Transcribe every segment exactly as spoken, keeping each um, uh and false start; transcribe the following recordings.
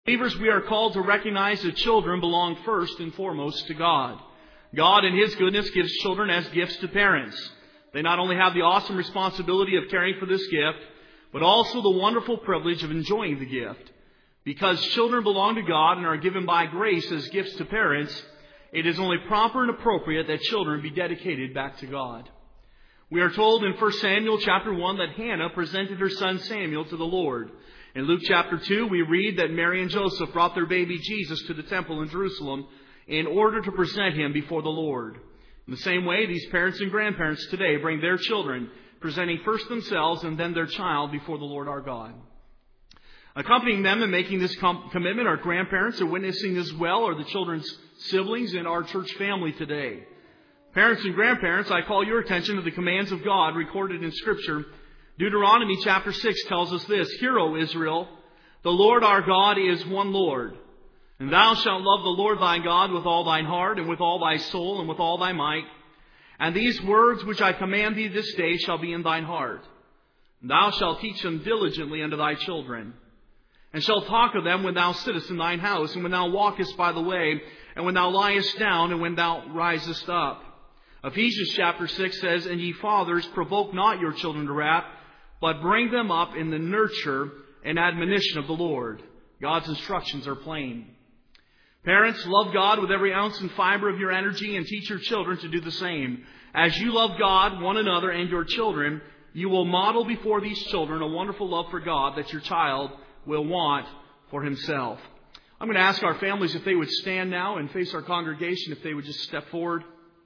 Believers, we are called to recognize that children belong first and foremost to God. God in His goodness gives children as gifts to parents. They not only have the awesome responsibility of caring for this gift, but also the wonderful privilege of enjoying the gift. Because children belong to God and are given by grace as gifts to parents, it is only proper and appropriate that children be dedicated back to God. We are told in First Samuel chapter one that Hannah presented her son Samuel to the Lord. In Luke chapter two, we read that Mary and Joseph brought their baby Jesus to the temple in Jerusalem in order to present him before the Lord. In the same way, these parents and grandparents today bring their children, presenting first themselves and then their child before the Lord our God. Accompanying them in making this com- commitment are grandparents who are witnessing as well are the children's siblings in our church family today. Parents and grandparents, I call your attention to the commands of God recorded in Scripture. Deuteronomy chapter six tells us this, Hear, O Israel, the Lord our God is one Lord. And thou shalt love the Lord thy God with all thine heart, and with all thy soul, and with all thy might. And these words which I command thee this day shall be in thine heart. And thou shalt teach them diligently unto thy children. And shalt talk of them when thou sittest in thine house, and when thou walkest by the way, and when thou liest down, and when thou risest up. Ephesians chapter six says, And ye fathers, provoke not your children to wrath, but bring them up in the nurture and admonition of the Lord. God's instructions are plain. Parents, love God with every ounce and fiber of your energy and teach your children to do the same. As you love God, one another, and your children, you will model before these children a wonderful love for God that your child will want for himself. I'm going to ask our families if they would stand now and face our congregation, if they would just step forward.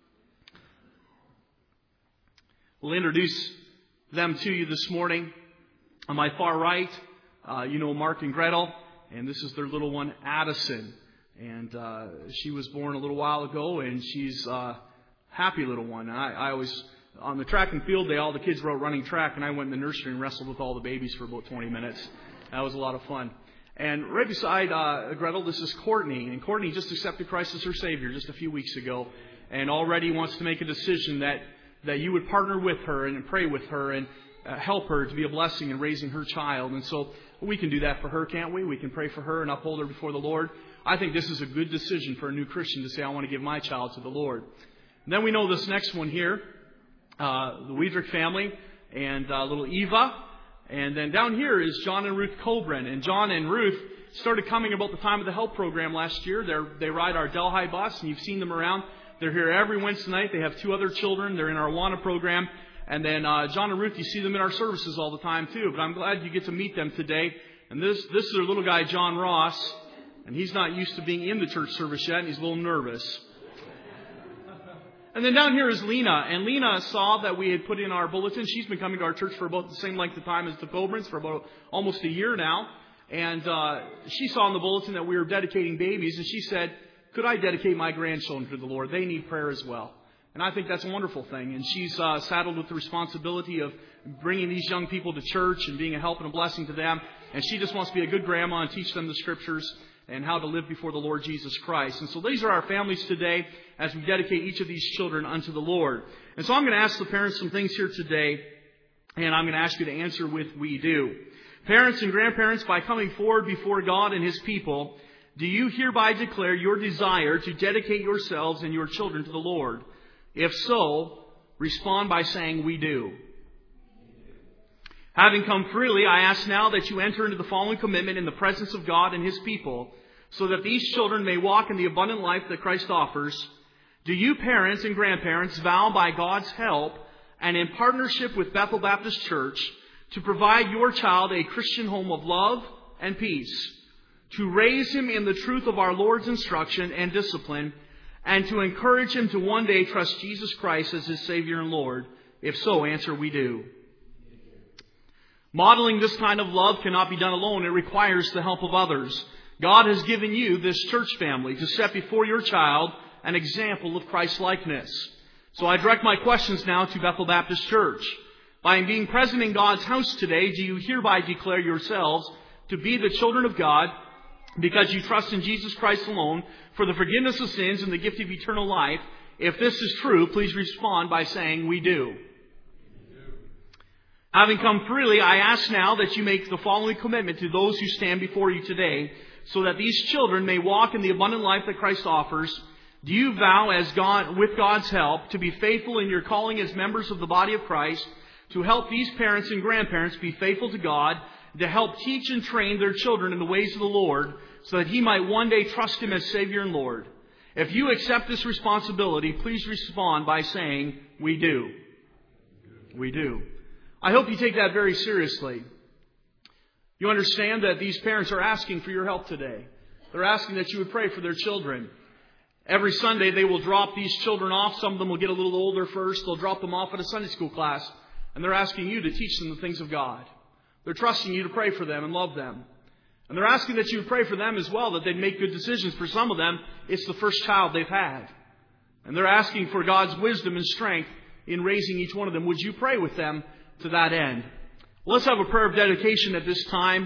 We'll introduce them to you this morning. On my far right, uh, you know Mark and Gretel, and this is their little one, Addison. And uh, she was born a little while ago, and she's a happy little one. I, I always, on the track and field day, all the kids wrote running track, and I went in the nursery and wrestled with all the babies for about twenty minutes. That was a lot of fun. And right beside uh, Gretel, this is Courtney. And Courtney just accepted Christ as her Savior just a few weeks ago, and already wants to make a decision that that you would partner with her and pray with her and uh, help her to be a blessing in raising her child. And so we can do that for her, can't we? We can pray for her and uphold her before the Lord. I think this is a good decision for a new Christian to say, I want to give my child to the Lord. And then we know this next one here, uh, the Weidrich family, and uh, little Eva. And then down here is John and Ruth Cobran. And John and Ruth started coming about the time of the help program last year. They're, they ride our Delhi bus, and you've seen them around. They're here every Wednesday night. They have two other children. They're in our Awana program. And then uh, John and Ruth, you see them in our services all the time too. But I'm glad you get to meet them today. And this this is their little guy, John Ross. And he's not used to being in the church service yet. And he's a little nervous. And then down here is Lena. And Lena saw that we had put in our bulletin. She's been coming to our church for about the same length of time as the Cobrans, for about almost a year now. And uh, she saw in the bulletin that we were dedicating babies. And she said, could I dedicate my grandchildren to the Lord? They need prayer as well. And I think that's a wonderful thing. And she's uh, saddled with the responsibility of bringing these young people to church and being a help and a blessing to them. And she just wants to be a good grandma and teach them the Scriptures and how to live before the Lord Jesus Christ. And so these are our families today as we dedicate each of these children unto the Lord. And so I'm going to ask the parents some things here today. And I'm going to ask you to answer with we do. Parents and grandparents, by coming forward before God and His people, do you hereby declare your desire to dedicate yourselves and your children to the Lord? If so, respond by saying, we do. Having come freely, I ask now that you enter into the following commitment in the presence of God and His people, so that these children may walk in the abundant life that Christ offers. Do you parents and grandparents vow by God's help and in partnership with Bethel Baptist Church to provide your child a Christian home of love and peace, to raise him in the truth of our Lord's instruction and discipline, and to encourage him to one day trust Jesus Christ as his Savior and Lord? If so, answer, we do. Modeling this kind of love cannot be done alone. It requires the help of others. God has given you this church family to set before your child an example of Christ-likeness. So I direct my questions now to Bethel Baptist Church. By being present in God's house today, do you hereby declare yourselves to be the children of God because you trust in Jesus Christ alone for the forgiveness of sins and the gift of eternal life? If this is true, please respond by saying, we do. Having come freely, I ask now that you make the following commitment to those who stand before you today. so that these children may walk in the abundant life that Christ offers, do you vow, as God, with God's help, to be faithful in your calling as members of the body of Christ, to help these parents and grandparents be faithful to God, to help teach and train their children in the ways of the Lord, so that He might one day trust Him as Savior and Lord? If you accept this responsibility, please respond by saying, "We do." We do. I hope you take that very seriously. You understand that these parents are asking for your help today. They're asking that you would pray for their children. Every Sunday they will drop these children off. Some of them will get a little older first. They'll drop them off at a Sunday school class. And they're asking you to teach them the things of God. They're trusting you to pray for them and love them. And they're asking that you would pray for them as well, that they'd make good decisions. For some of them, it's the first child they've had. And they're asking for God's wisdom and strength in raising each one of them. Would you pray with them to that end? Well, let's have a prayer of dedication at this time.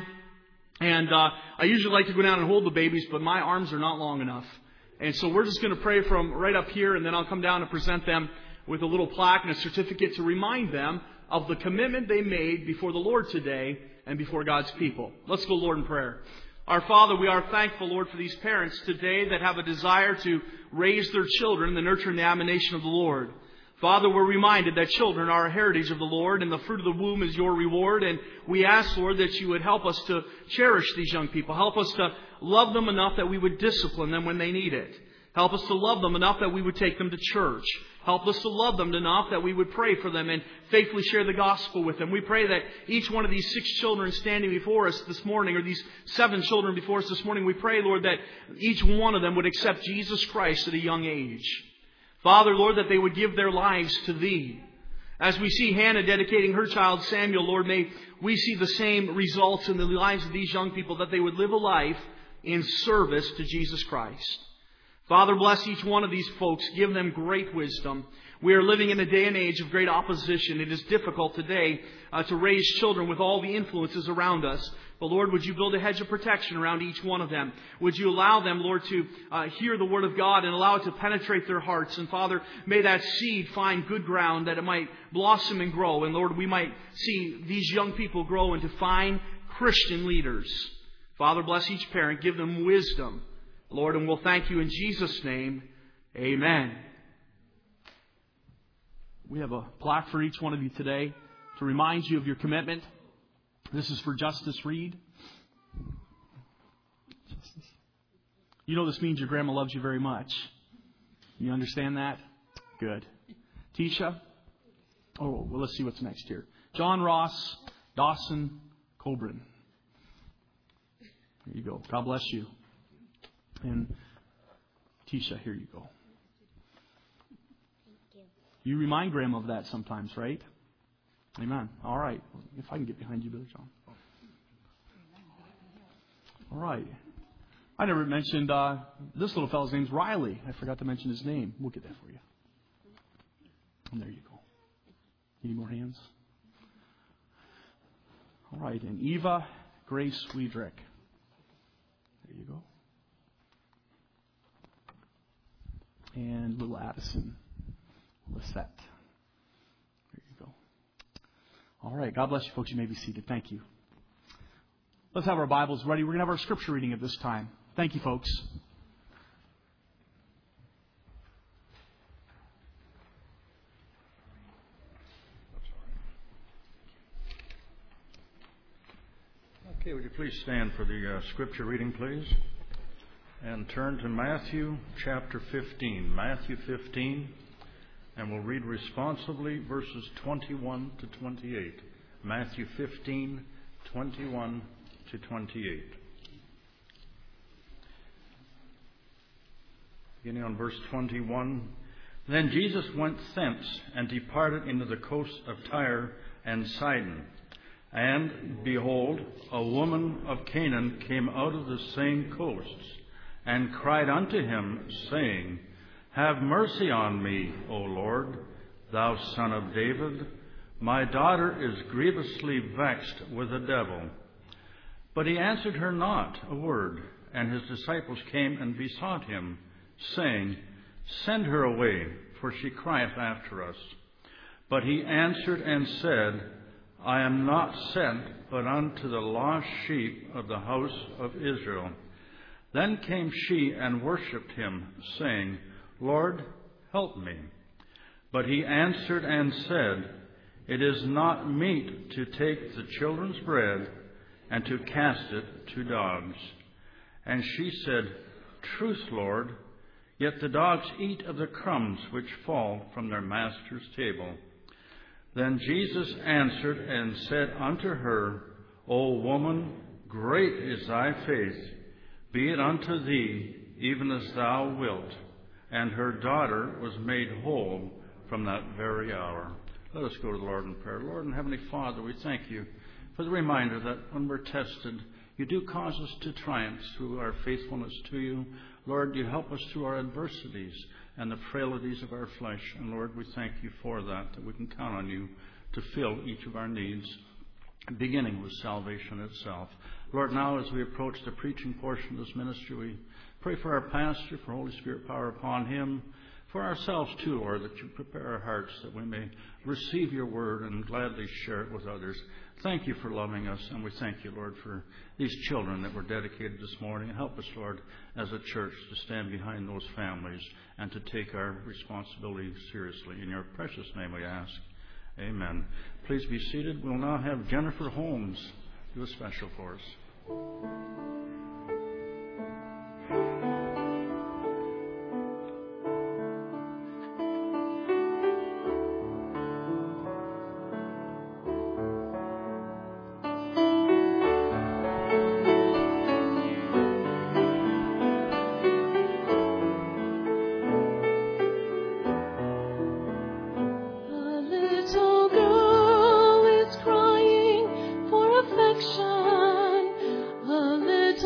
And uh, I usually like to go down and hold the babies, but my arms are not long enough. And so we're just going to pray from right up here, and then I'll come down and present them with a little plaque and a certificate to remind them of the commitment they made before the Lord today and before God's people. Let's go, Lord, in prayer. Our Father, we are thankful, Lord, for these parents today that have a desire to raise their children in the nurture and the admonition of the Lord. Father, we're reminded that children are a heritage of the Lord, and the fruit of the womb is your reward. And we ask, Lord, that you would help us to cherish these young people. Help us to love them enough that we would discipline them when they need it. Help us to love them enough that we would take them to church. Help us to love them enough that we would pray for them and faithfully share the gospel with them. We pray that each one of these six children standing before us this morning, or these seven children before us this morning, we pray, Lord, that each one of them would accept Jesus Christ at a young age. Father, Lord, that they would give their lives to Thee. As we see Hannah dedicating her child Samuel, Lord, may we see the same results in the lives of these young people, that they would live a life in service to Jesus Christ. Father, bless each one of these folks. Give them great wisdom. We are living in a day and age of great opposition. It is difficult today uh, to raise children with all the influences around us. But Lord, would you build a hedge of protection around each one of them? Would you allow them, Lord, to uh, hear the Word of God and allow it to penetrate their hearts? And Father, may that seed find good ground, that it might blossom and grow. And Lord, we might see these young people grow into fine Christian leaders. Father, bless each parent. Give them wisdom, Lord, and we'll thank you in Jesus' name. Amen. We have a plaque for each one of you today to remind you of your commitment. This is for Justice Reed. Justice. You know this means your grandma loves you very much. You understand that? Good. Tisha. Oh, well, let's see what's next here. John Ross Dawson Coburn. Here you go. God bless you. And Tisha, here you go. You remind Grandma of that sometimes, right? Amen. All right. If I can get behind you, Brother John. All right. I never mentioned uh, this little fellow's name's Riley. I forgot to mention his name. We'll get that for you. And there you go. Any more hands? All right. And Eva Grace Weidrick. There you go. And little Addison Lissette. There you go. All right. God bless you, folks. You may be seated. Thank you. Let's have our Bibles ready. We're going to have our scripture reading at this time. Thank you, folks. Okay, would you please stand for the uh, scripture reading, please? And turn to Matthew chapter fifteen. Matthew fifteen. And we'll read responsively verses twenty-one to twenty-eight. Matthew fifteen, twenty-one to twenty-eight. Beginning on verse twenty-one. Then Jesus went thence and departed into the coast of Tyre and Sidon. And, behold, a woman of Canaan came out of the same coasts, and cried unto him, saying, Have mercy on me, O Lord, thou Son of David. My daughter is grievously vexed with a devil. But he answered her not a word. And his disciples came and besought him, saying, Send her away, for she crieth after us. But he answered and said, I am not sent but unto the lost sheep of the house of Israel. Then came she and worshipped him, saying, Lord, help me. But he answered and said, It is not meet to take the children's bread and to cast it to dogs. And she said, Truth, Lord, yet the dogs eat of the crumbs which fall from their master's table. Then Jesus answered and said unto her, O woman, great is thy faith. Be it unto thee even as thou wilt. And her daughter was made whole from that very hour. Let us go to the Lord in prayer. Lord and Heavenly Father, we thank you for the reminder that when we're tested, you do cause us to triumph through our faithfulness to you. Lord, you help us through our adversities and the frailties of our flesh. And Lord, we thank you for that, that we can count on you to fill each of our needs, beginning with salvation itself. Lord, now as we approach the preaching portion of this ministry, we pray for our pastor, for Holy Spirit power upon him, for ourselves too, Lord, that you prepare our hearts that we may receive your word and gladly share it with others. Thank you for loving us, and we thank you, Lord, for these children that were dedicated this morning. And help us, Lord, as a church to stand behind those families and to take our responsibility seriously. In your precious name we ask. Amen. Please be seated. We'll now have Jennifer Holmes do a special for us. Affection, a little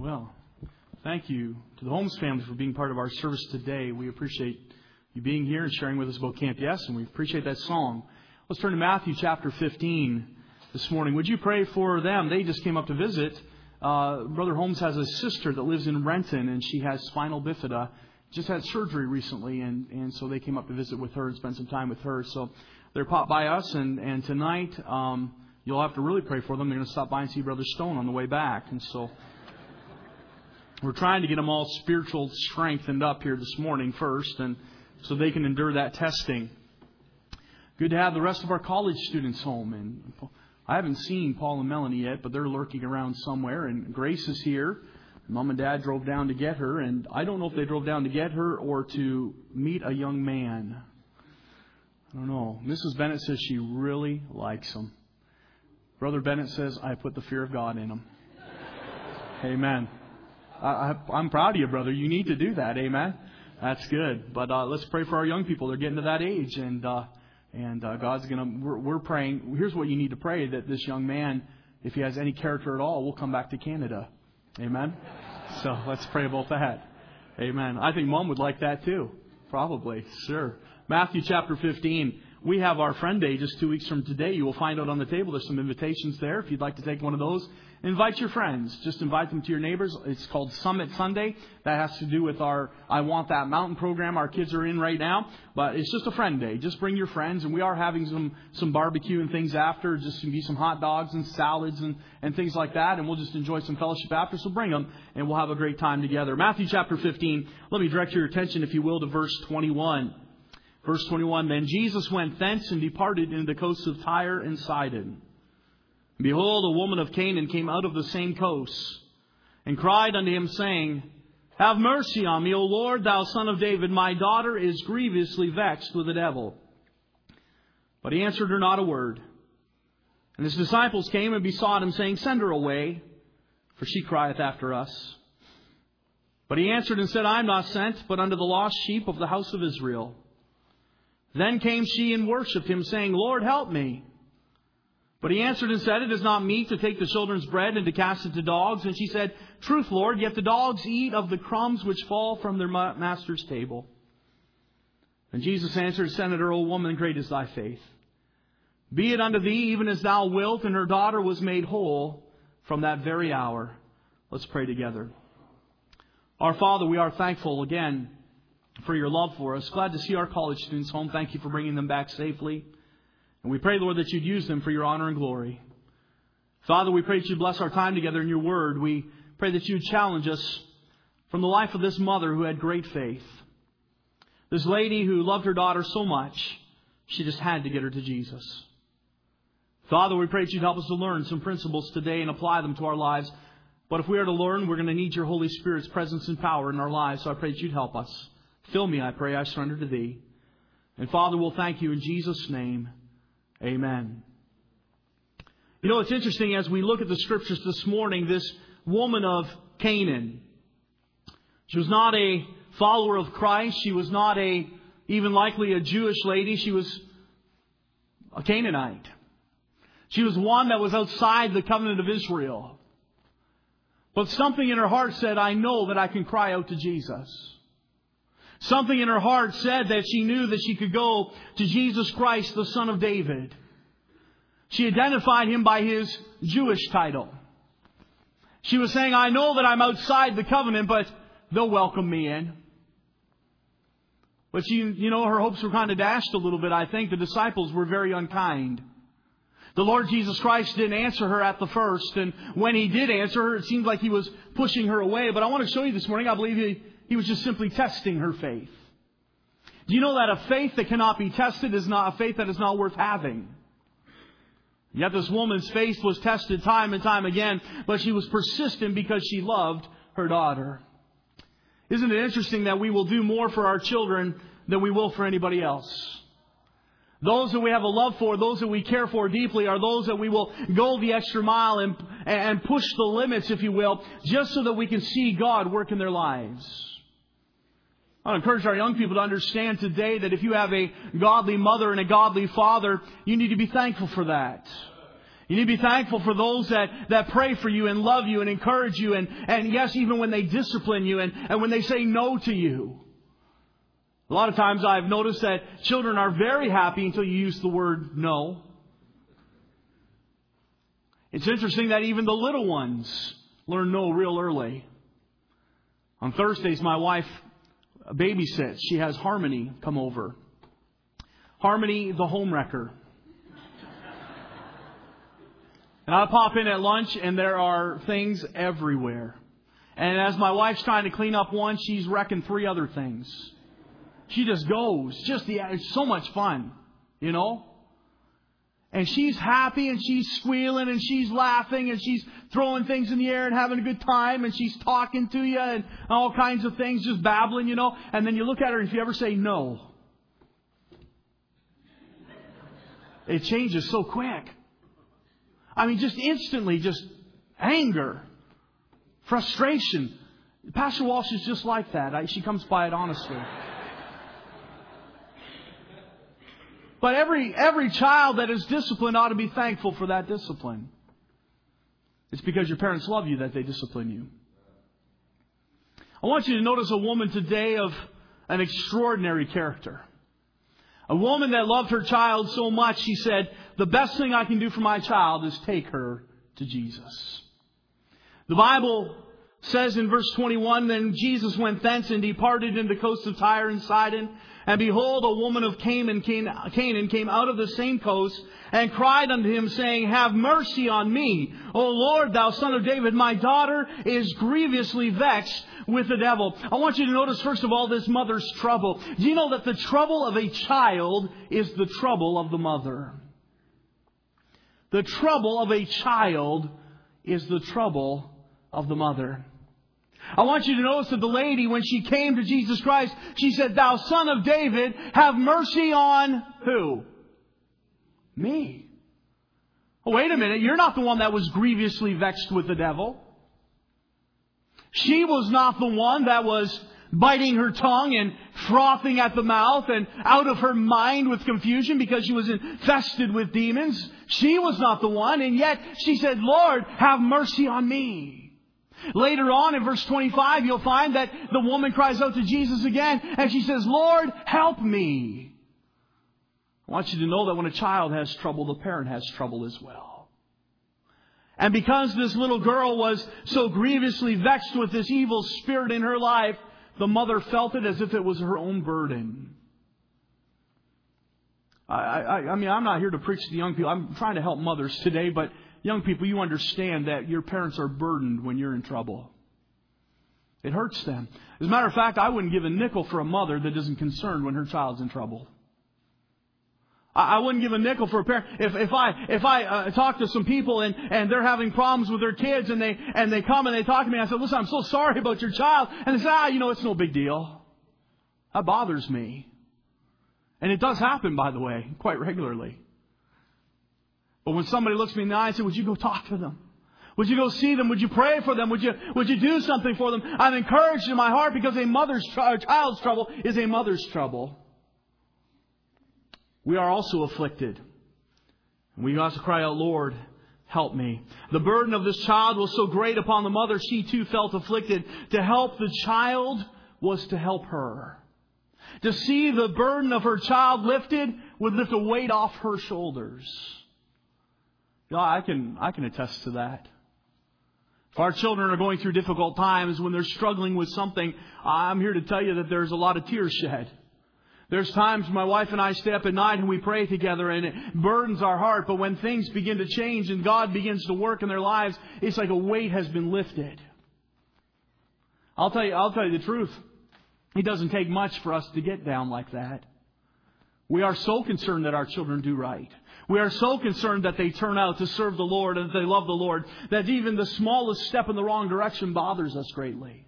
Well, thank you to the Holmes family for being part of our service today. We appreciate you being here and sharing with us about Camp Yes, and we appreciate that song. Let's turn to Matthew chapter fifteen this morning. Would you pray for them? They just came up to visit. Uh, Brother Holmes has a sister that lives in Renton, and she has spinal bifida. Just had surgery recently, and, and so they came up to visit with her and spend some time with her. So they're popped by us, and, and tonight um, you'll have to really pray for them. They're going to stop by and see Brother Stone on the way back. And so we're trying to get them all spiritual strengthened up here this morning first, and so they can endure that testing. Good to have the rest of our college students home. And I haven't seen Paul and Melanie yet, but they're lurking around somewhere. And Grace is here. Mom and Dad drove down to get her, and I don't know if they drove down to get her or to meet a young man. I don't know. Missus Bennett says she really likes him. Brother Bennett says, I put the fear of God in him. Amen. I, I, I'm proud of you, brother. You need to do that. Amen. That's good. But uh, let's pray for our young people. They're getting to that age, and uh, and uh, God's going to, we're, we're praying. Here's what you need to pray, that this young man, if he has any character at all, will come back to Canada. Amen. So let's pray about that. Amen. I think Mom would like that too. Probably. Sure. Matthew chapter fifteen. We have our friend day just two weeks from today. You will find out on the table there's some invitations there. If you'd like to take one of those, invite your friends. Just invite them to your neighbors. It's called Summit Sunday. That has to do with our I Want That Mountain program our kids are in right now. But it's just a friend day. Just bring your friends. And we are having some, some barbecue and things after. Just to be some hot dogs and salads and, and things like that. And we'll just enjoy some fellowship after. So bring them and we'll have a great time together. Matthew chapter fifteen. Let me direct your attention, if you will, to verse twenty-one. Verse twenty-one, Then Jesus went thence and departed into the coasts of Tyre and Sidon. And behold, a woman of Canaan came out of the same coast, and cried unto him, saying, Have mercy on me, O Lord, thou Son of David. My daughter is grievously vexed with the devil. But he answered her not a word. And his disciples came and besought him, saying, Send her away, for she crieth after us. But he answered and said, I am not sent, but unto the lost sheep of the house of Israel. Then came she and worshipped him, saying, Lord, help me. But he answered and said, It is not meet to take the children's bread and to cast it to dogs. And she said, Truth, Lord, yet the dogs eat of the crumbs which fall from their master's table. And Jesus answered, said unto her, O woman, great is thy faith. Be it unto thee even as thou wilt. And her daughter was made whole from that very hour. Let's pray together. Our Father, we are thankful again for your love for us. Glad to see our college students home. Thank you for bringing them back safely. And we pray, Lord, that you'd use them for your honor and glory. Father, we pray that you'd bless our time together in your word. We pray that you'd challenge us from the life of this mother who had great faith. This lady who loved her daughter so much, she just had to get her to Jesus. Father, we pray that you'd help us to learn some principles today and apply them to our lives. But if we are to learn, we're going to need your Holy Spirit's presence and power in our lives. So I pray that you'd help us. Fill me, I pray. I surrender to thee. And Father, we'll thank you in Jesus' name. Amen. You know, it's interesting as we look at the scriptures this morning, this woman of Canaan. She was not a follower of Christ. She was not a, even likely a Jewish lady. She was a Canaanite. She was one that was outside the covenant of Israel. But something in her heart said, I know that I can cry out to Jesus. Something in her heart said that she knew that she could go to Jesus Christ, the Son of David. She identified him by his Jewish title. She was saying, I know that I'm outside the covenant, but they'll welcome me in. But she, you know, her hopes were kind of dashed a little bit, I think. The disciples were very unkind. The Lord Jesus Christ didn't answer her at the first. And when he did answer her, it seemed like he was pushing her away. But I want to show you this morning, I believe he, he was just simply testing her faith. Do you know that a faith that cannot be tested is not a faith that is not worth having? Yet this woman's faith was tested time and time again, but she was persistent because she loved her daughter. Isn't it interesting that we will do more for our children than we will for anybody else? Those that we have a love for, those that we care for deeply, are those that we will go the extra mile and, and push the limits, if you will, just so that we can see God work in their lives. I encourage our young people to understand today that if you have a godly mother and a godly father, you need to be thankful for that. You need to be thankful for those that, that pray for you and love you and encourage you. And, and yes, even when they discipline you and, and when they say no to you. A lot of times I've noticed that children are very happy until you use the word no. It's interesting that even the little ones learn no real early. On Thursdays, my wife babysits. She has Harmony come over. Harmony, the home wrecker. And I pop in at lunch and there are things everywhere. And as my wife's trying to clean up one, she's wrecking three other things. She just goes. Just the, it's so much fun, you know. And she's happy and she's squealing and she's laughing and she's throwing things in the air and having a good time and she's talking to you and all kinds of things, just babbling, you know. And then you look at her and if you ever say no, it changes so quick. I mean, just instantly, just anger, frustration. Pastor Walsh is just like that. I, she comes by it honestly. But every every child that is disciplined ought to be thankful for that discipline. It's because your parents love you that they discipline you. I want you to notice a woman today of an extraordinary character. A woman that loved her child so much, she said, the best thing I can do for my child is take her to Jesus. The Bible says in verse twenty-one, then Jesus went thence and departed into the coast of Tyre and Sidon. And behold, a woman of Canaan came out of the same coast and cried unto him, saying, have mercy on me, O Lord, thou son of David. My daughter is grievously vexed with the devil. I want you to notice, first of all, this mother's trouble. Do you know that the trouble of a child is the trouble of the mother? The trouble of a child is the trouble of the mother. I want you to notice that the lady, when she came to Jesus Christ, she said, thou son of David, have mercy on who? Me. Oh, wait a minute. You're not the one that was grievously vexed with the devil. She was not the one that was biting her tongue and frothing at the mouth and out of her mind with confusion because she was infested with demons. She was not the one. And yet she said, Lord, have mercy on me. Later on in verse twenty-five, you'll find that the woman cries out to Jesus again and she says, Lord, help me. I want you to know that when a child has trouble, the parent has trouble as well. And because this little girl was so grievously vexed with this evil spirit in her life, the mother felt it as if it was her own burden. I, I, I mean, I'm not here to preach to young people. I'm trying to help mothers today, but young people, you understand that your parents are burdened when you're in trouble. It hurts them. As a matter of fact, I wouldn't give a nickel for a mother that isn't concerned when her child's in trouble. I wouldn't give a nickel for a parent. If, if I if I uh, talk to some people and, and they're having problems with their kids and they and they come and they talk to me, I said, listen, I'm so sorry about your child. And they say, ah, you know, it's no big deal. That bothers me. And it does happen, by the way, quite regularly. But when somebody looks me in the eye and says, would you go talk to them? Would you go see them? Would you pray for them? Would you would you do something for them? I'm encouraged in my heart because a mother's a child's trouble is a mother's trouble. We are also afflicted. We also cry out, Lord, help me. The burden of this child was so great upon the mother, she too felt afflicted. To help the child was to help her. To see the burden of her child lifted would lift a weight off her shoulders. You know, I can, I can attest to that. If our children are going through difficult times, when they're struggling with something, I'm here to tell you that there's a lot of tears shed. There's times my wife and I stay up at night and we pray together and it burdens our heart. But when things begin to change and God begins to work in their lives, it's like a weight has been lifted. I'll tell you, I'll tell you the truth. It doesn't take much for us to get down like that. We are so concerned that our children do right. We are so concerned that they turn out to serve the Lord and that they love the Lord, that even the smallest step in the wrong direction bothers us greatly.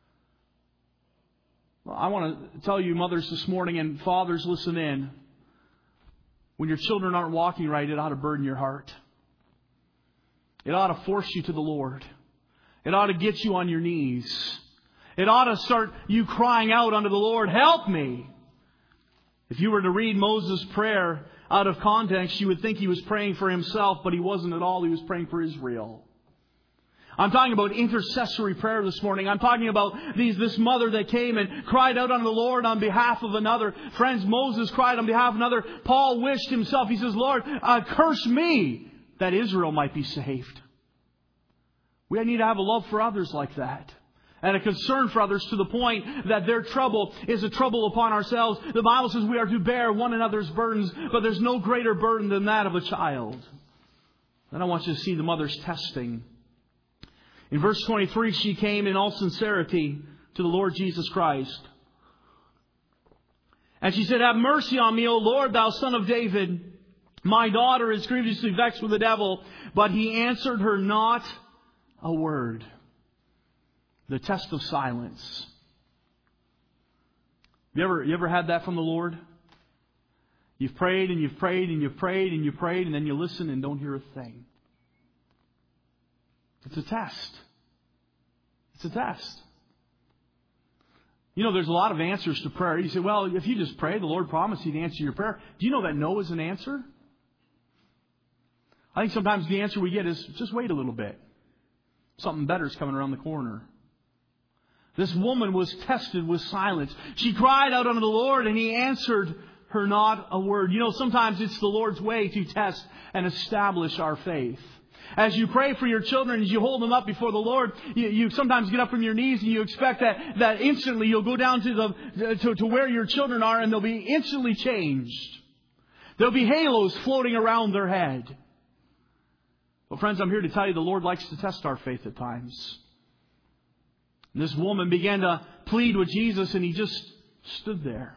Well, I want to tell you, mothers, this morning, and fathers, listen in. When your children aren't walking right, it ought to burden your heart. It ought to force you to the Lord. It ought to get you on your knees. It ought to start you crying out unto the Lord, help me. If you were to read Moses' prayer out of context, you would think he was praying for himself, but he wasn't at all. He was praying for Israel. I'm talking about intercessory prayer this morning. I'm talking about these, this mother that came and cried out unto the Lord on behalf of another. Friends, Moses cried on behalf of another. Paul wished himself, he says, Lord, uh, curse me that Israel might be saved. We need to have a love for others like that. And a concern for others to the point that their trouble is a trouble upon ourselves. The Bible says we are to bear one another's burdens, but there's no greater burden than that of a child. Then I want you to see the mother's testing. In verse twenty-three, she came in all sincerity to the Lord Jesus Christ. And she said, have mercy on me, O Lord, thou Son of David. My daughter is grievously vexed with the devil. But he answered her not a word. The test of silence. You ever, you ever had that from the Lord? You've prayed and you've prayed and you've prayed and you've prayed and then you listen and don't hear a thing. It's a test. It's a test. You know, there's a lot of answers to prayer. You say, well, if you just pray, the Lord promised He'd answer your prayer. Do you know that no is an answer? I think sometimes the answer we get is, just wait a little bit. Something better is coming around the corner. This woman was tested with silence. She cried out unto the Lord and He answered her not a word. You know, sometimes it's the Lord's way to test and establish our faith. As you pray for your children, as you hold them up before the Lord, you, you sometimes get up from your knees and you expect that, that instantly you'll go down to the to, to where your children are and they'll be instantly changed. There'll be halos floating around their head. Well, friends, I'm here to tell you the Lord likes to test our faith at times. And this woman began to plead with Jesus and He just stood there.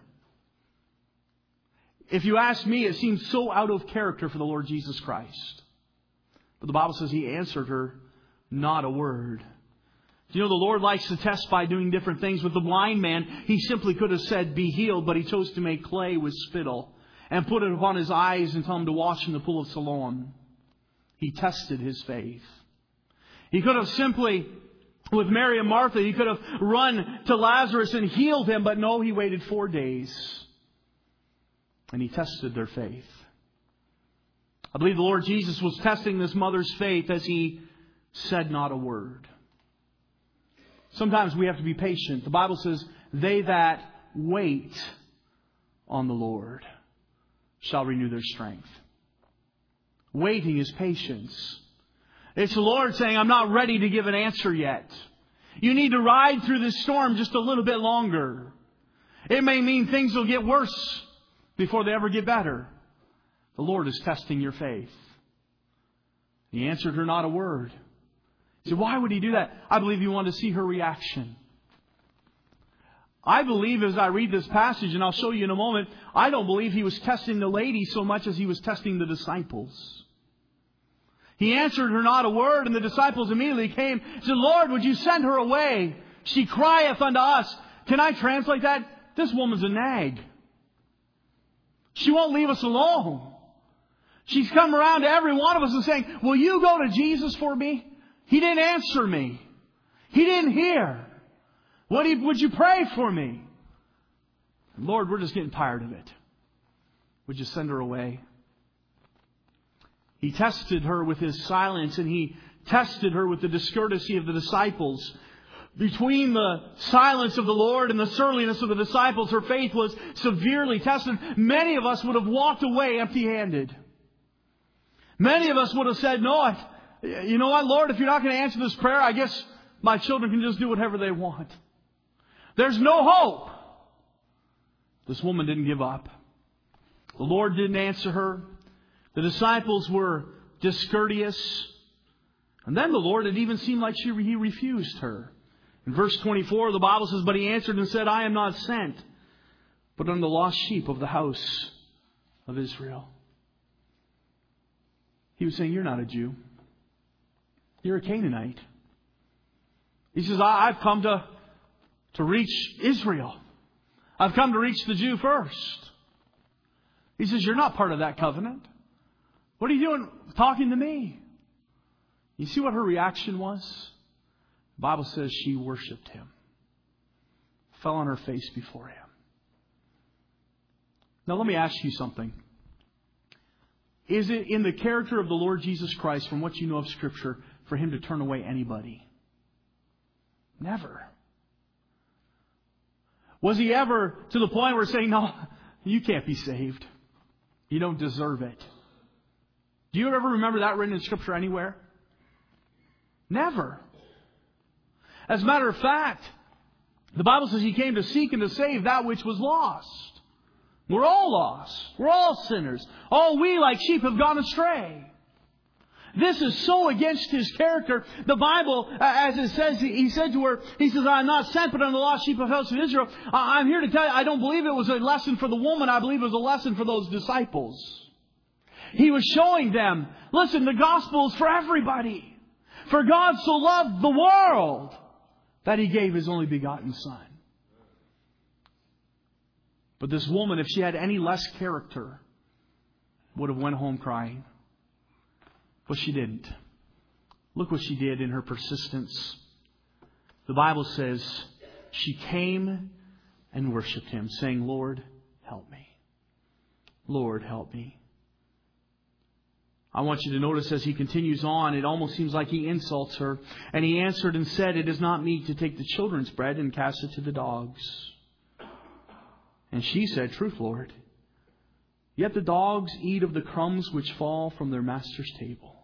If you ask me, it seems so out of character for the Lord Jesus Christ. But the Bible says He answered her not a word. Do you know the Lord likes to test by doing different things? With the blind man, He simply could have said, be healed, but He chose to make clay with spittle and put it upon his eyes and tell him to wash in the pool of Siloam. He tested his faith. He could have simply, with Mary and Martha, He could have run to Lazarus and healed him, but no, He waited four days. And He tested their faith. I believe the Lord Jesus was testing this mother's faith as He said not a word. Sometimes we have to be patient. The Bible says, they that wait on the Lord shall renew their strength. Waiting is patience. It's the Lord saying, I'm not ready to give an answer yet. You need to ride through this storm just a little bit longer. It may mean things will get worse before they ever get better. The Lord is testing your faith. He answered her not a word. You say, why would He do that? I believe He wanted to see her reaction. I believe as I read this passage, and I'll show you in a moment, I don't believe He was testing the lady so much as He was testing the disciples. He answered her not a word, and the disciples immediately came and said, Lord, would you send her away? She crieth unto us. Can I translate that? This woman's a nag. She won't leave us alone. She's come around to every one of us and saying, will you go to Jesus for me? He didn't answer me. He didn't hear. Would, he, would you pray for me? Lord, we're just getting tired of it. Would you send her away? He tested her with His silence, and He tested her with the discourtesy of the disciples. Between the silence of the Lord and the surliness of the disciples, her faith was severely tested. Many of us would have walked away empty-handed. Many of us would have said, no, I, you know what, Lord, if you're not going to answer this prayer, I guess my children can just do whatever they want. There's no hope. This woman didn't give up. The Lord didn't answer her. The disciples were discourteous. And then the Lord, it even seemed like she, He refused her. In verse twenty-four, the Bible says, but He answered and said, I am not sent, but unto the lost sheep of the house of Israel. He was saying, you're not a Jew. You're a Canaanite. He says, I've come to, to reach Israel. I've come to reach the Jew first. He says, you're not part of that covenant. What are you doing talking to me? You see what her reaction was? The Bible says she worshipped Him. Fell on her face before Him. Now let me ask you something. is it in the character of the Lord Jesus Christ, from what you know of Scripture, for Him to turn away anybody? Never. Was He ever to the point where saying, no, you can't be saved. You don't deserve it. Do you ever remember that written in Scripture anywhere? Never. As a matter of fact, the Bible says He came to seek and to save that which was lost. We're all lost. We're all sinners. All we like sheep have gone astray. This is so against His character. The Bible, as it says, He said to her, He says, I am not sent but unto the lost sheep of the house of Israel. I'm here to tell you, I don't believe it was a lesson for the woman. I believe it was a lesson for those disciples. He was showing them, listen, the gospel is for everybody. For God so loved the world that He gave His only begotten Son. But this woman, if she had any less character, would have went home crying. But she didn't. Look what she did in her persistence. The Bible says she came and worshipped Him, saying, Lord, help me. Lord, help me. I want you to notice as he continues on, it almost seems like he insults her. And he answered and said, it is not meet to take the children's bread and cast it to the dogs. And she said, truth, Lord. Yet the dogs eat of the crumbs which fall from their master's table.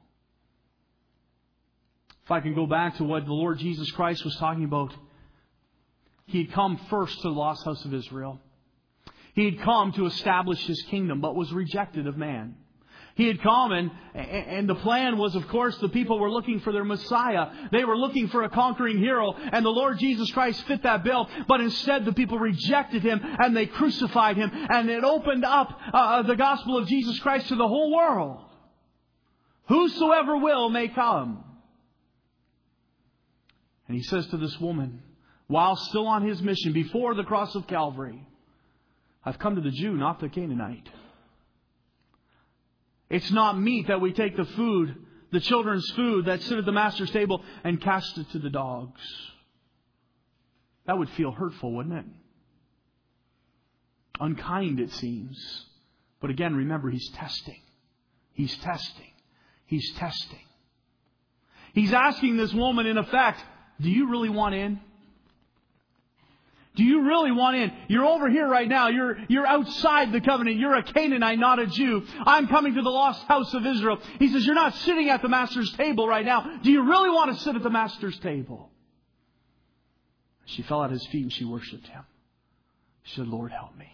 If I can go back to what the Lord Jesus Christ was talking about. He had come first to the lost house of Israel. He had come to establish His kingdom, but was rejected of man. He had come and, and the plan was, of course, the people were looking for their Messiah. They were looking for a conquering hero. And the Lord Jesus Christ fit that bill. But instead the people rejected Him and they crucified Him. And it opened up uh, the gospel of Jesus Christ to the whole world. Whosoever will may come. And He says to this woman, while still on His mission, before the cross of Calvary, I've come to the Jew, not the Canaanite. It's not meet that we take the food, the children's food that sit at the master's table and cast it to the dogs. That would feel hurtful, wouldn't it? Unkind, it seems. But again, remember, He's testing. He's testing. He's testing. He's asking this woman, in effect, do you really want in? Do you really want in? You're over here right now. You're, you're outside the covenant. You're a Canaanite, not a Jew. I'm coming to the lost house of Israel. He says, you're not sitting at the master's table right now. Do you really want to sit at the master's table? She fell at His feet and she worshipped Him. She said, Lord, help me.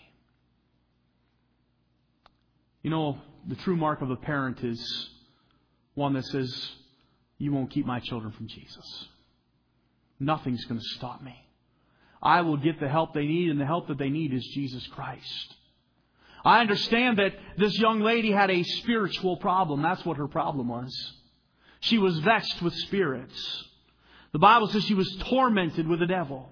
You know, the true mark of a parent is one that says, you won't keep my children from Jesus. Nothing's going to stop me. I will get the help they need, and the help that they need is Jesus Christ. I understand that this young lady had a spiritual problem. That's what her problem was. She was vexed with spirits. The Bible says she was tormented with the devil.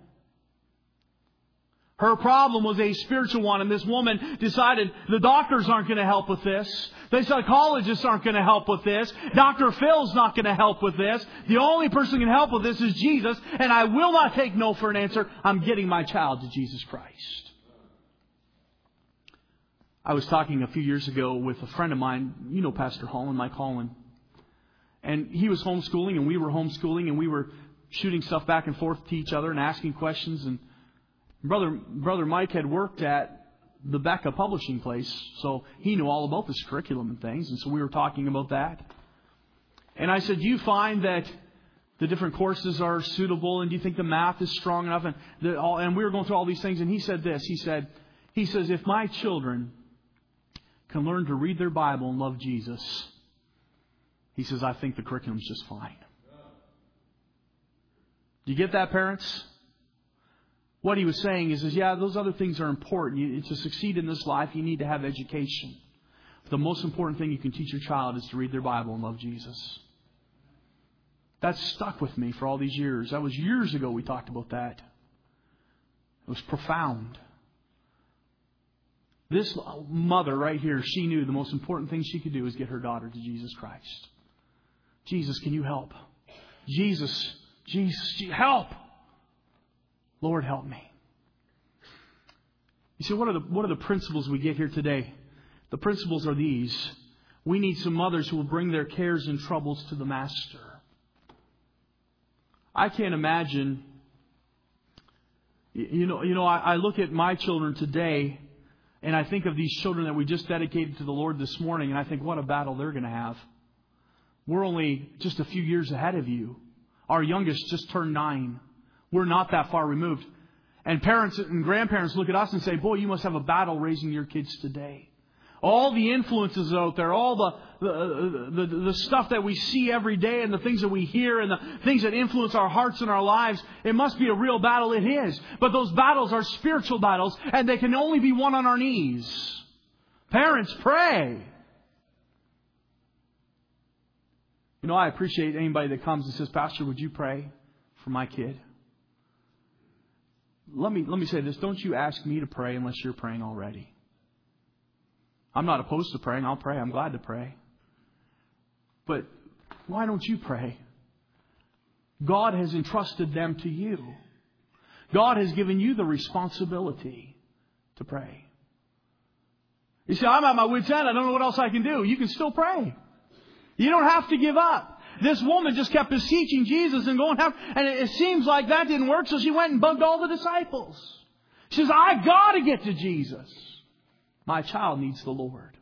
Her problem was a spiritual one, and this woman decided the doctors aren't going to help with this. The psychologists aren't going to help with this. Doctor Phil's not going to help with this. The only person who can help with this is Jesus, and I will not take no for an answer. I'm getting my child to Jesus Christ. I was talking a few years ago with a friend of mine. You know Pastor Holland, Mike Holland. And he was homeschooling, and we were homeschooling, and we were shooting stuff back and forth to each other and asking questions. And Brother Brother Mike had worked at the Becca publishing place, so he knew all about this curriculum and things, and so we were talking about that. And I said, do you find that the different courses are suitable, and do you think the math is strong enough? And, the, all, and we were going through all these things, and he said this. He said, he says, if my children can learn to read their Bible and love Jesus, he says, I think the curriculum's just fine. Do you get that, parents? What he was saying is, is, yeah, those other things are important. You, to succeed in this life, you need to have education. The most important thing you can teach your child is to read their Bible and love Jesus. That stuck with me for all these years. That was years ago we talked about that. It was profound. This mother right here, she knew the most important thing she could do is get her daughter to Jesus Christ. Jesus, can you help? Jesus, Jesus, help! Lord, help me. You see, what are the what are the principles we get here today? The principles are these. We need some mothers who will bring their cares and troubles to the Master. I can't imagine, you know, you know. I, I look at my children today, and I think of these children that we just dedicated to the Lord this morning, and I think, what a battle they're going to have. We're only just a few years ahead of you. Our youngest just turned nine. We're not that far removed. And parents and grandparents look at us and say, boy, you must have a battle raising your kids today. All the influences out there, all the, the, the, the stuff that we see every day and the things that we hear and the things that influence our hearts and our lives, it must be a real battle. It is. But those battles are spiritual battles, and they can only be won on our knees. Parents, pray. You know, I appreciate anybody that comes and says, Pastor, would you pray for my kid? Let me, let me say this. Don't you ask me to pray unless you're praying already. I'm not opposed to praying. I'll pray. I'm glad to pray. But why don't you pray? God has entrusted them to you. God has given you the responsibility to pray. You say, I'm at my wit's end. I don't know what else I can do. You can still pray. You don't have to give up. This woman just kept beseeching Jesus and going after, and it seems like that didn't work, so she went and bugged all the disciples. She says, I got to get to Jesus. My child needs the Lord.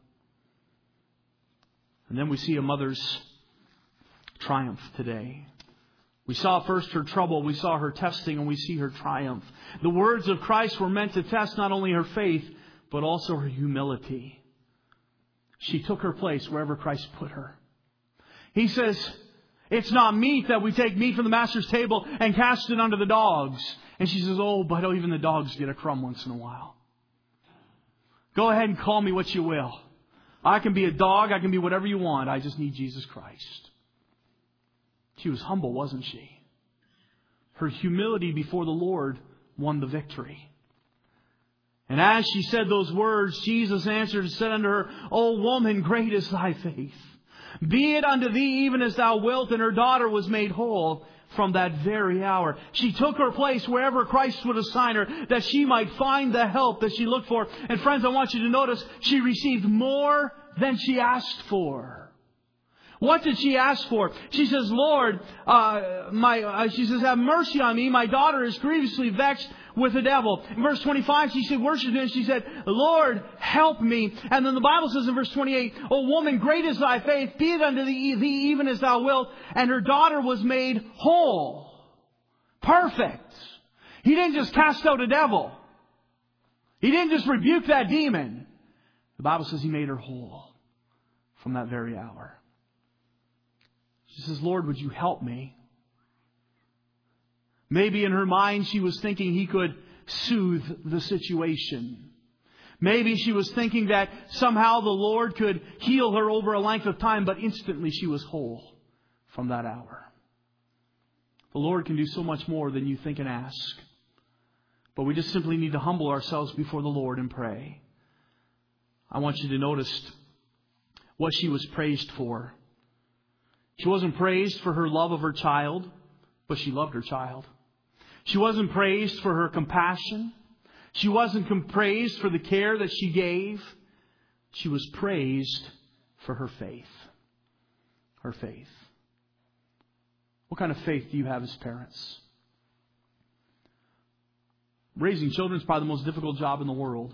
And then we see a mother's triumph today. We saw first her trouble, we saw her testing, and we see her triumph. The words of Christ were meant to test not only her faith, but also her humility. She took her place wherever Christ put her. He says, it's not meat that we take meat from the Master's table and cast it unto the dogs. And she says, oh, but even the dogs get a crumb once in a while. Go ahead and call me what you will. I can be a dog. I can be whatever you want. I just need Jesus Christ. She was humble, wasn't she? Her humility before the Lord won the victory. And as she said those words, Jesus answered and said unto her, O woman, great is thy faith. Be it unto thee even as thou wilt. And her daughter was made whole from that very hour. She took her place wherever Christ would assign her, that she might find the help that she looked for. And friends, I want you to notice, she received more than she asked for. What did she ask for? She says, Lord, uh, my, uh, she says, have mercy on me. My daughter is grievously vexed with the devil. In verse twenty-five, she said, worship him. She said, Lord, help me. And then the Bible says in verse twenty-eight, O woman, great is thy faith. Be it unto thee, thee even as thou wilt. And her daughter was made whole. Perfect. He didn't just cast out a devil. He didn't just rebuke that demon. The Bible says he made her whole from that very hour. She says, Lord, would you help me? Maybe in her mind she was thinking he could soothe the situation. Maybe she was thinking that somehow the Lord could heal her over a length of time, but instantly she was whole from that hour. The Lord can do so much more than you think and ask. But we just simply need to humble ourselves before the Lord and pray. I want you to notice what she was praised for. She wasn't praised for her love of her child, but she loved her child. She wasn't praised for her compassion. She wasn't praised for the care that she gave. She was praised for her faith. Her faith. What kind of faith do you have as parents? Raising children is probably the most difficult job in the world.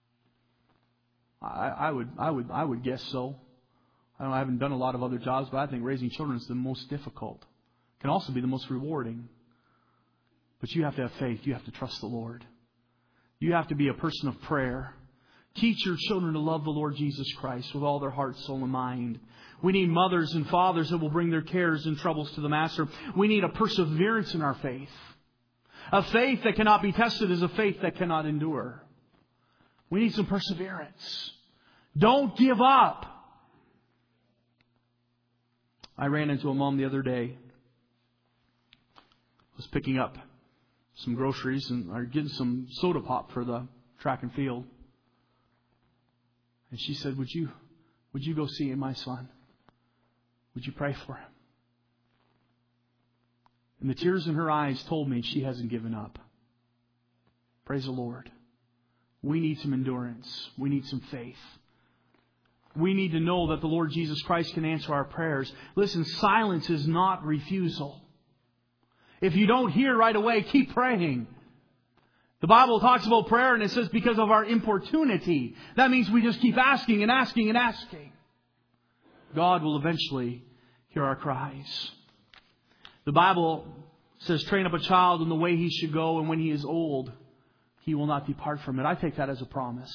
I, I would, I would, I would guess so. I, don't, I haven't done a lot of other jobs, but I think raising children is the most difficult. It can also be the most rewarding. But you have to have faith. You have to trust the Lord. You have to be a person of prayer. Teach your children to love the Lord Jesus Christ with all their heart, soul, and mind. We need mothers and fathers that will bring their cares and troubles to the Master. We need a perseverance in our faith. A faith that cannot be tested is a faith that cannot endure. We need some perseverance. Don't give up. I ran into a mom the other day. I was picking up some groceries and or getting some soda pop for the track and field. And she said, would you, would you go see my son? Would you pray for him? And the tears in her eyes told me she hasn't given up. Praise the Lord. We need some endurance. We need some faith. We need to know that the Lord Jesus Christ can answer our prayers. Listen, silence is not refusal. If you don't hear right away, keep praying. The Bible talks about prayer and it says because of our importunity. That means we just keep asking and asking and asking. God will eventually hear our cries. The Bible says, train up a child in the way he should go, and when he is old, he will not depart from it. I take that as a promise.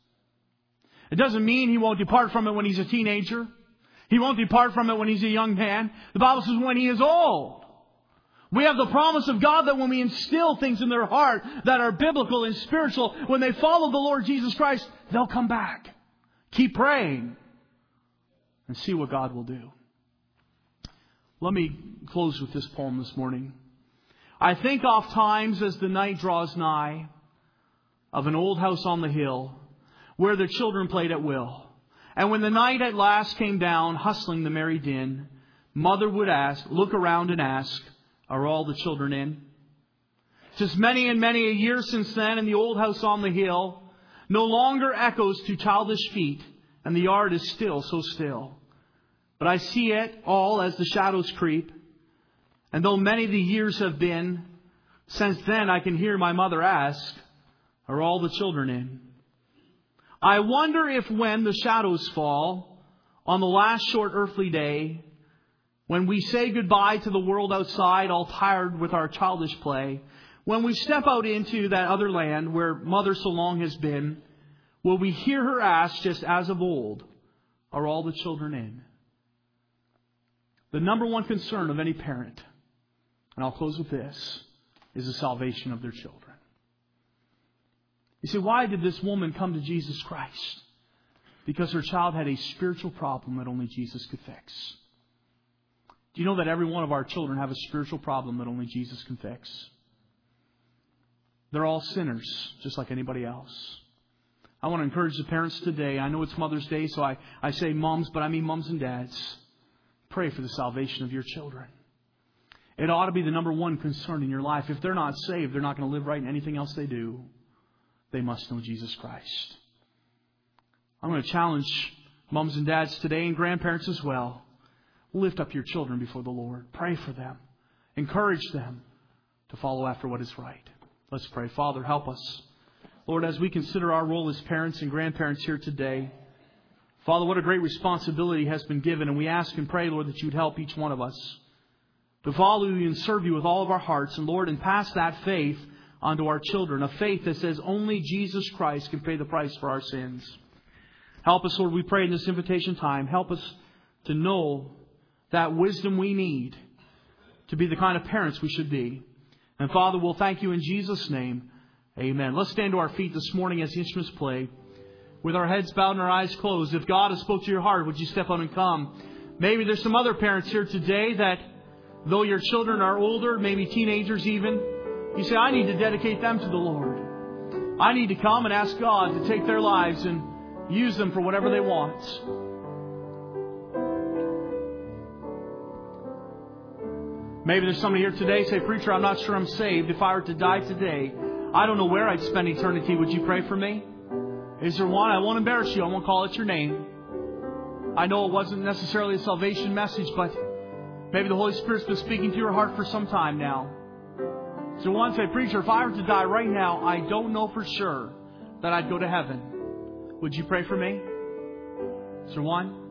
It doesn't mean he won't depart from it when he's a teenager. He won't depart from it when he's a young man. The Bible says when he is old. We have the promise of God that when we instill things in their heart that are biblical and spiritual, when they follow the Lord Jesus Christ, they'll come back. Keep praying and see what God will do. Let me close with this poem this morning. I think oft times as the night draws nigh of an old house on the hill where the children played at will. And when the night at last came down, hustling the merry din, mother would ask, look around and ask, are all the children in? 'Tis many and many a year since then, and the old house on the hill no longer echoes to childish feet, and the yard is still so still. But I see it all as the shadows creep, and though many the years have been, since then I can hear my mother ask, are all the children in? I wonder if when the shadows fall on the last short earthly day, when we say goodbye to the world outside, all tired with our childish play, when we step out into that other land where mother so long has been, will we hear her ask just as of old, are all the children in? The number one concern of any parent, and I'll close with this, is the salvation of their children. You see, why did this woman come to Jesus Christ? Because her child had a spiritual problem that only Jesus could fix. Do you know that every one of our children have a spiritual problem that only Jesus can fix? They're all sinners, just like anybody else. I want to encourage the parents today. I know it's Mother's Day, so I, I say moms, but I mean moms and dads. Pray for the salvation of your children. It ought to be the number one concern in your life. If they're not saved, they're not going to live right in anything else they do. They must know Jesus Christ. I'm going to challenge moms and dads today and grandparents as well. Lift up your children before the Lord. Pray for them. Encourage them to follow after what is right. Let's pray. Father, help us. Lord, as we consider our role as parents and grandparents here today, Father, what a great responsibility has been given. And we ask and pray, Lord, that you would help each one of us to follow you and serve you with all of our hearts. And Lord, and pass that faith onto our children. A faith that says only Jesus Christ can pay the price for our sins. Help us, Lord, we pray in this invitation time. Help us to know that wisdom we need to be the kind of parents we should be. And Father, we'll thank you in Jesus' name. Amen. Let's stand to our feet this morning as the instruments play. With our heads bowed and our eyes closed. If God has spoke to your heart, would you step out and come? Maybe there's some other parents here today that, though your children are older, maybe teenagers even, you say, I need to dedicate them to the Lord. I need to come and ask God to take their lives and use them for whatever they want. Maybe there's somebody here today, say, preacher, I'm not sure I'm saved. If I were to die today, I don't know where I'd spend eternity. Would you pray for me? Is there one? I won't embarrass you. I won't call it your name. I know it wasn't necessarily a salvation message, but maybe the Holy Spirit's been speaking to your heart for some time now. Is there one? Say, preacher, if I were to die right now, I don't know for sure that I'd go to heaven. Would you pray for me? Is there one?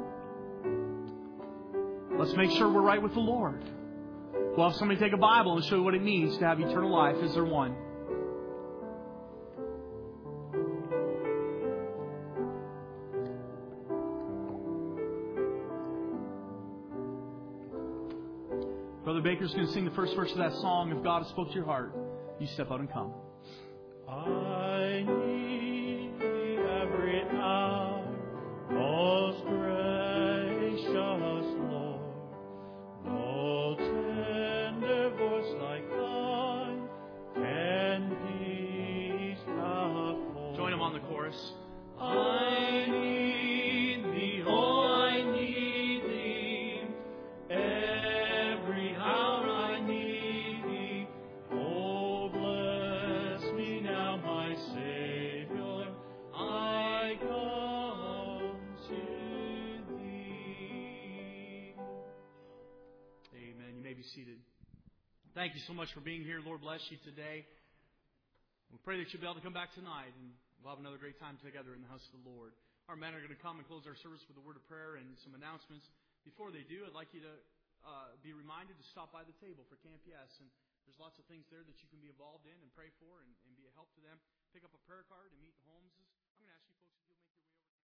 Let's make sure we're right with the Lord. Well, if somebody take a Bible and show you what it means to have eternal life, is there one? Brother Baker's going to sing the first verse of that song. If God has spoke to your heart, you step out and come. I need thee every hour, most gracious Lord. No tender voice like thine can peace afford. Join him on the chorus. I need thee, oh, I need thee. Every hour I need thee. Oh, bless me now, my Savior. I come to Thank you so much for being here. Lord bless you today. We pray that you'll be able to come back tonight, and we'll have another great time together in the house of the Lord. Our men are going to come and close our service with a word of prayer and some announcements. Before they do, I'd like you to uh, be reminded to stop by the table for Camp Yes. And there's lots of things there that you can be involved in and pray for and, and be a help to them. Pick up a prayer card and meet the Holmeses. I'm going to ask you folks if you'll make your way over.